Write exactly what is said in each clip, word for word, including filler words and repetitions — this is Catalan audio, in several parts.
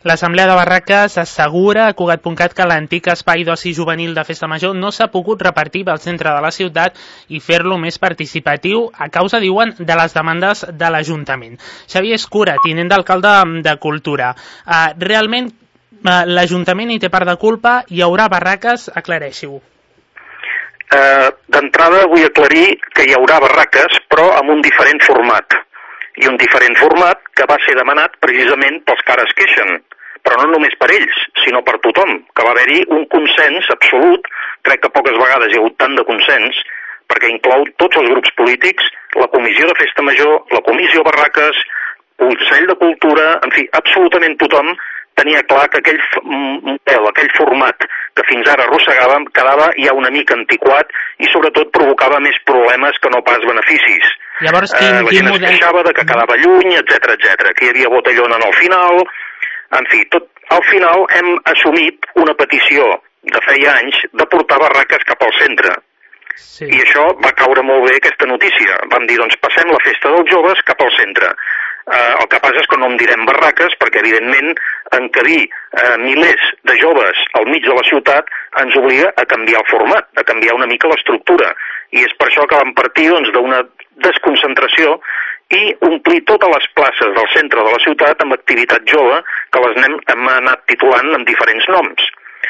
L'Assemblea de Barraques assegura a Cugat punt cat que l'antic espai d'oci juvenil de Festa Major no s'ha pogut repartir pel centre de la ciutat i fer-lo més participatiu a causa, diuen, de les demandes de l'Ajuntament. Xavier Escura, tinent d'alcalde de Cultura. Uh, realment uh, l'Ajuntament hi té part de culpa? Hi haurà barraques? Aclareixi-ho. Uh, D'entrada vull aclarir que hi haurà barraques, però amb un diferent format. I un diferent format que va ser demanat precisament pels que ara es queixen. Però no només per ells, sinó per tothom, que va haver-hi un consens absolut, crec que poques vegades hi ha hagut tant de consens, perquè inclou tots els grups polítics, la Comissió de Festa Major, la Comissió Barraques, Consell de Cultura, en fi, absolutament tothom tenia clar que aquell model, aquell format que fins ara arrossegàvem, quedava ja una mica antiquat i sobretot provocava més problemes que no pas beneficis. Llavors, quin, eh, la quin gent model... es queixava de que quedava lluny, etcètera, etcètera, que hi havia botellona al final. En fi, tot, al final hem assumit una petició de feia anys de portar barraques cap al centre. Sí. I això va caure molt bé, aquesta notícia. Vam dir, doncs passem la festa dels joves cap al centre. Eh, el que passa és que no en direm barraques perquè, evidentment, encabir eh, milers de joves al mig de la ciutat ens obliga a canviar el format, a canviar una mica l'estructura. I és per això que vam partir doncs, d'una desconcentració i omplir totes les places del centre de la ciutat amb activitat jove, que les anem, hem anat titulant amb diferents noms.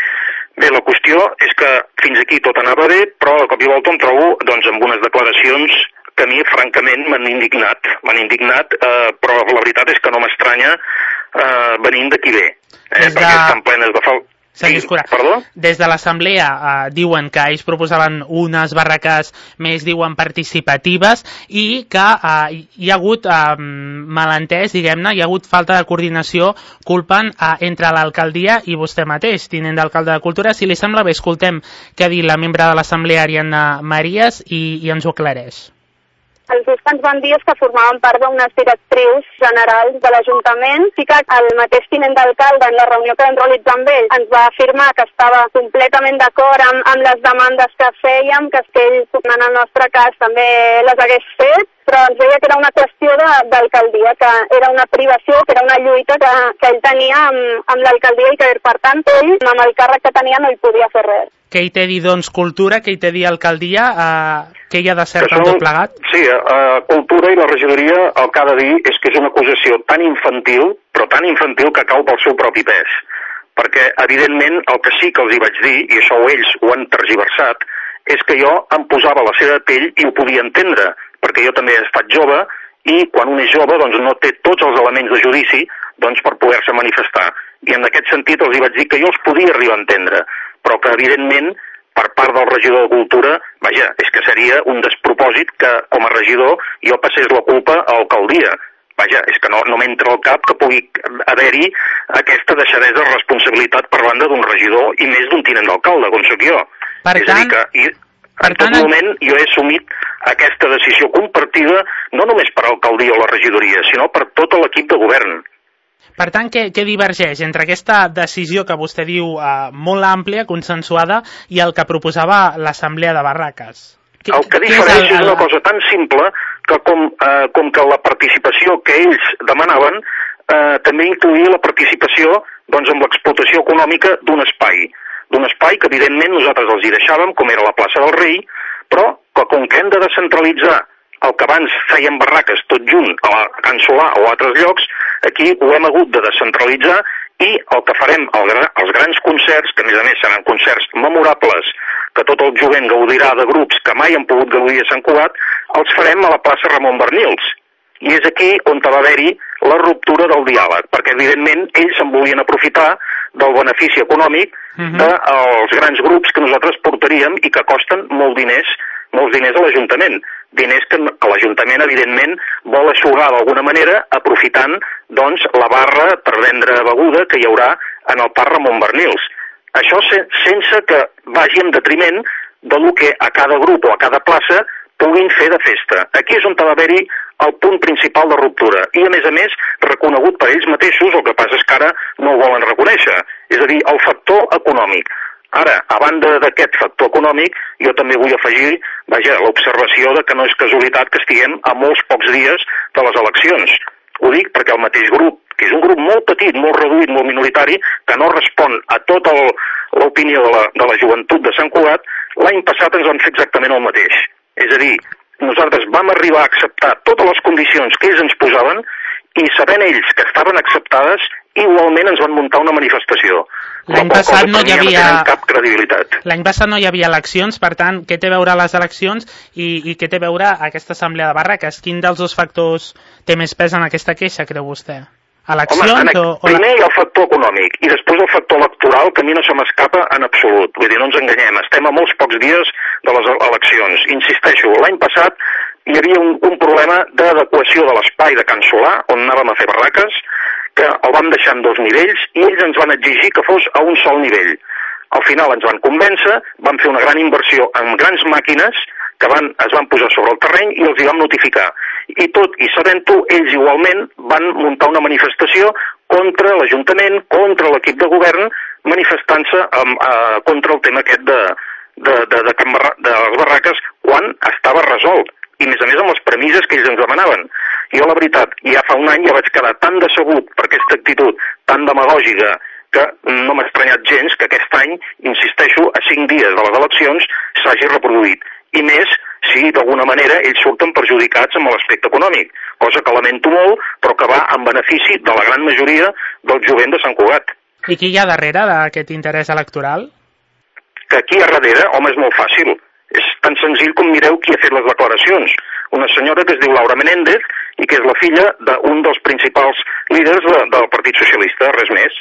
Bé, la qüestió és que fins aquí tot anava bé, però de cop i volta em trobo doncs, amb unes declaracions que a mi, francament, m'han indignat. M'han indignat, eh, però la veritat és que no m'estranya eh, venint d'aquí bé, eh, de... perquè estan plenes de fal... Sí, perdó? Des de l'Assemblea eh, diuen que ells proposaven unes barraques més, diuen, participatives i que eh, hi ha hagut eh, malentès, diguem-ne, hi ha hagut falta de coordinació, culpen eh, entre l'alcaldia i vostè mateix, tinent d'alcalde de Cultura. Si li sembla bé, escoltem què ha dit la membre de l'Assemblea, Ariadna Maries, i, i ens ho aclareix. Els just que ens van dir és que formaven part d'unes directrius generals de l'Ajuntament. Sí que el mateix tinent d'alcalde, en la reunió que vam realitzar amb ell, ens va afirmar que estava completament d'acord amb, amb les demandes que fèiem, que ell, en el nostre cas, també les hagués fet, però ens deia que era una qüestió d'alcaldia, que era una privació, que era una lluita que, que ell tenia amb, amb l'alcaldia i que, per tant, ell, amb el càrrec que tenia, no hi podia fer res. Què hi té a dir, doncs, Cultura, què hi té a dir alcaldia, eh, què hi ha de cert en tot plegat? Sí, eh, Cultura i la regidoria el que ha de dir és que és una acusació tan infantil, però tan infantil que cau pel seu propi pes. Perquè, evidentment, el que sí que els hi vaig dir, i això ells ho han tergiversat, és que jo em posava la seva pell i ho podia entendre, perquè jo també he estat jove i quan un és jove doncs, no té tots els elements de judici doncs, per poder-se manifestar. I en aquest sentit els hi vaig dir que jo els podia arribar a entendre, però que evidentment per part del regidor de Cultura, vaja, és que seria un despropòsit que com a regidor jo passés la culpa a l'alcaldia. Vaja, és que no, no m'entra al cap que pugui haver-hi aquesta deixadesa de responsabilitat per banda d'un regidor i més d'un tinent d'alcalde, com soc jo. Per és tant, a dir que i, en tot tant... moment jo he assumit aquesta decisió compartida no només per l'alcaldia o la regidoria, sinó per tot l'equip de govern. Per tant, què, què divergeix entre aquesta decisió que vostè diu eh, molt àmplia, consensuada, i el que proposava l'Assemblea de Barraques? Que, el que difereix és, el... és una cosa tan simple que com, eh, com que la participació que ells demanaven eh, també incloïa la participació doncs, en l'explotació econòmica d'un espai. D'un espai que evidentment nosaltres els hi deixàvem, com era la plaça del Rei, però que com que hem de descentralitzar el que abans feien barraques tot junt a Can Solà o a altres llocs, aquí ho hem hagut de descentralitzar i el que farem als grans concerts, que a més a més seran concerts memorables, que tot el jovent gaudirà de grups que mai han pogut gaudir a Sant Cugat, els farem a la plaça Ramon Bernils. I és aquí on va haver-hi la ruptura del diàleg, perquè evidentment ells se'n volien aprofitar del benefici econòmic uh-huh. dels grans grups que nosaltres portaríem i que costen molt diners, molts diners a l'Ajuntament. Diners que l'Ajuntament, evidentment, vol aixugar d'alguna manera, aprofitant doncs, la barra per vendre beguda que hi haurà en el Parc Ramon Bernils. Això sense que vagi en detriment del que a cada grup o a cada plaça puguin fer de festa. Aquí és on va haver-hi el punt principal de ruptura. I, a més a més, reconegut per ells mateixos, el que passa és que ara no ho volen reconèixer. És a dir, el factor econòmic. Ara, a banda d'aquest factor econòmic, jo també vull afegir, vaja, l'observació de que no és casualitat que estiguem a molts pocs dies de les eleccions. Ho dic perquè el mateix grup, que és un grup molt petit, molt reduït, molt minoritari, que no respon a tota l'opinió de, la, de la joventut de Sant Cugat, l'any passat ens van fer exactament el mateix. És a dir, nosaltres vam arribar a acceptar totes les condicions que ells ens posaven i sabent ells que estaven acceptades, igualment ens van muntar una manifestació. L'any passat no hi havia... No cap credibilitat. L'any passat no hi havia eleccions, per tant, què té a veure les eleccions i, i què té a veure aquesta assemblea de barraques? Quin dels dos factors té més pes en aquesta queixa, creu vostè? Eleccions Home, en, o, o... primer hi ha el factor econòmic i després el factor electoral, que a mi no se m'escapa en absolut. Vull dir, no ens enganyem, estem a molts pocs dies de les eleccions. Insisteixo, l'any passat hi havia un, un problema d'adequació de l'espai de Can Solà, on anàvem a fer barraques, que el vam deixar en dos nivells i ells ens van exigir que fos a un sol nivell. Al final ens van convèncer, vam fer una gran inversió en grans màquines que van, es van posar sobre el terreny i els hi vam notificar. I tot, i sabent-ho, ells igualment van muntar una manifestació contra l'Ajuntament, contra l'equip de govern, manifestant-se eh, contra el tema aquest de, de, de, de, de, de les barraques quan estava resolt. I a més a més amb les premisses que ells ens demanaven. Jo, la veritat, ja fa un any ja vaig quedar tan decebut per aquesta actitud tan demagògica que no m'ha estranyat gens que aquest any, insisteixo, a cinc dies de les eleccions s'hagi reproduït. I més si d'alguna manera ells surten perjudicats amb l'aspecte econòmic, cosa que lamento molt, però que va en benefici de la gran majoria del jovent de Sant Cugat. I qui hi ha darrere d'aquest interès electoral? Que aquí a darrere, home, és molt fàcil. És tan senzill com mireu qui ha fet les declaracions. Una senyora que es diu Laura Menéndez i que és la filla d'un dels principals líders de, del Partit Socialista, res més.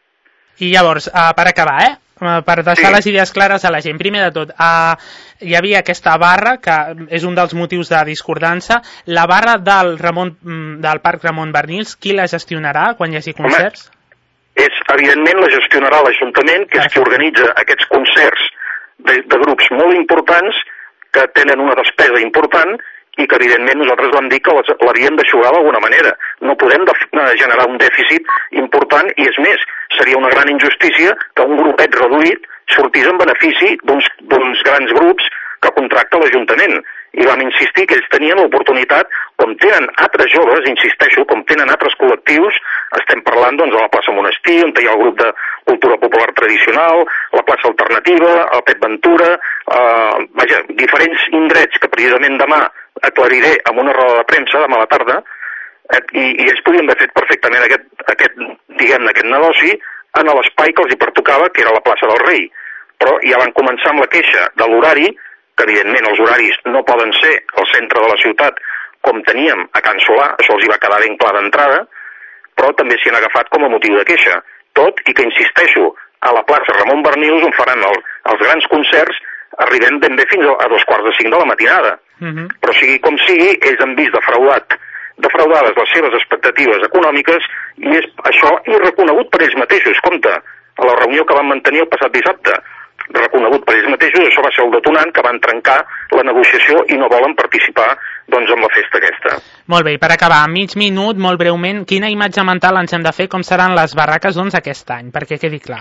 I llavors, uh, per acabar, eh? Uh, per deixar sí. les idees clares a la gent, primer de tot, uh, hi havia aquesta barra, que és un dels motius de discordança, la barra del, Ramon, del Parc Ramon Bernils, qui la gestionarà quan hi hagi concerts? Home, és, evidentment la gestionarà l'Ajuntament, que és qui organitza aquests concerts de, de grups molt importants que tenen una despesa important i que evidentment nosaltres vam dir que l'havíem d'aixugar d'alguna manera. No podem de, generar un dèficit important i és més, seria una gran injustícia que un grupet reduït sortís en benefici d'uns grans grups que contracta l'Ajuntament. I vam insistir que ells tenien l'oportunitat, com tenen altres joves, insisteixo, com tenen altres col·lectius, estem parlant doncs, de la plaça Monestir, on hi ha el grup de cultura popular tradicional, la plaça Alternativa, el Pep Ventura, eh, vaja, diferents indrets que precisament demà aclariré amb una roda de premsa, demà a la tarda, eh, i, i ells podien haver fet perfectament aquest, aquest, diguem-ne, aquest negoci en l'espai que els hi pertocava, que era la plaça del Rei. Però ja van començar amb la queixa de l'horari, que evidentment els horaris no poden ser al centre de la ciutat com teníem a Can Solà, això els hi va quedar ben clar d'entrada, però també s'hi han agafat com a motiu de queixa. Tot i que, insisteixo, a la plaça Ramon Bernils, on faran el, els grans concerts, arribem ben bé fins a, a dos quarts de cinc de la matinada. Uh-huh. Però sigui com sigui, ells han vist defraudat, defraudades les seves expectatives econòmiques i és això i reconegut per ells mateixos. Compte, a la reunió que van mantenir el passat dissabte, reconegut per ells mateixos, això va ser el detonant que van trencar la negociació i no volen participar doncs, en la festa aquesta. Molt bé, i per acabar, a mig minut, molt breument, quina imatge mental ens hem de fer com seran les barraques doncs, aquest any, perquè quedi clar?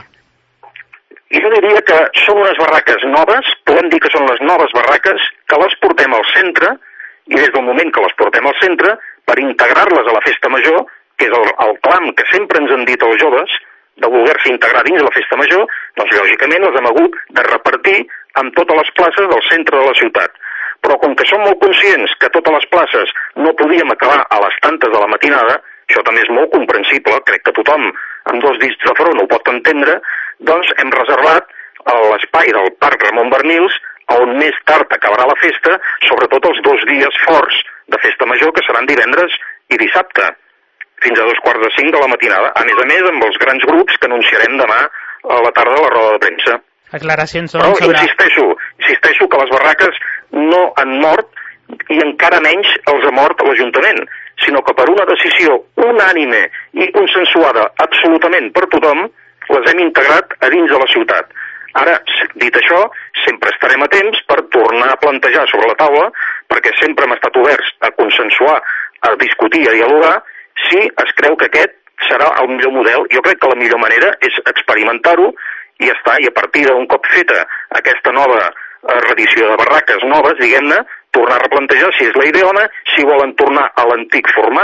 Jo diria que són unes barraques noves, podem dir que són les noves barraques, que les portem al centre, i des del moment que les portem al centre, per integrar-les a la festa major, que és el, el clam que sempre ens han dit els joves, de voler-se integrar dins la festa major, doncs lògicament els hem hagut de repartir amb totes les places del centre de la ciutat. Però com que som molt conscients que totes les places no podíem acabar a les tantes de la matinada, això també és molt comprensible, crec que tothom amb dos dits de front ho pot entendre, doncs hem reservat l'espai del Parc Ramon Bernils, on més tard acabarà la festa, sobretot els dos dies forts de festa major, que seran divendres i dissabte, fins a dos quarts de cinc de la matinada. A més a més, amb els grans grups que anunciarem demà a la tarda a la roda de premsa. Aclaracions Però sobre... insisteixo, insisteixo que les barraques no han mort i encara menys els ha mort l'Ajuntament, sinó que per una decisió unànime i consensuada absolutament per tothom, les hem integrat a dins de la ciutat. Ara, dit això, sempre estarem a temps per tornar a plantejar sobre la taula, perquè sempre hem estat oberts a consensuar, a discutir, a dialogar, si es creu que aquest serà el millor model. Jo crec que la millor manera és experimentar-ho i ja està, i a partir d'un cop feta aquesta nova reedició de barraques noves, diguem-ne, tornar a replantejar si és la ideona, si volen tornar a l'antic format,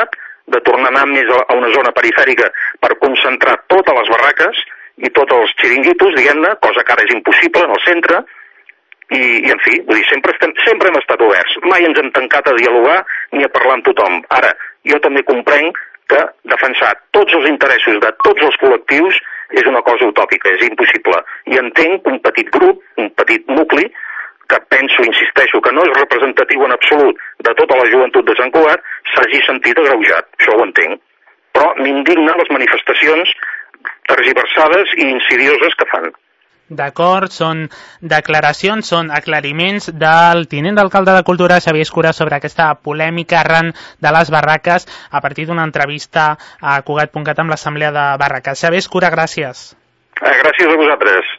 de tornar a anar més a una zona perifèrica per concentrar totes les barraques i tots els xiringuitos, diguem-ne, cosa que ara és impossible en el centre, i, i en fi, vull dir, sempre, estem, sempre hem estat oberts. Mai ens hem tancat a dialogar ni a parlar amb tothom. Ara, jo també comprenc que defensar tots els interessos de tots els col·lectius és una cosa utòpica, és impossible. I entenc que un petit grup, un petit nucli, que penso, insisteixo, que no és representatiu en absolut de tota la joventut de Sant Cugat, s'hagi sentit agreujat. Això ho entenc. Però m'indignen les manifestacions tergiversades i insidioses que fan. D'acord, són declaracions, són aclariments del tinent d'alcalde de Cultura, Xavier Escura, sobre aquesta polèmica arran de les barraques a partir d'una entrevista a Cugat punt cat amb l'Assemblea de Barraques. Xavier Escura, gràcies. Eh, gràcies a vosaltres.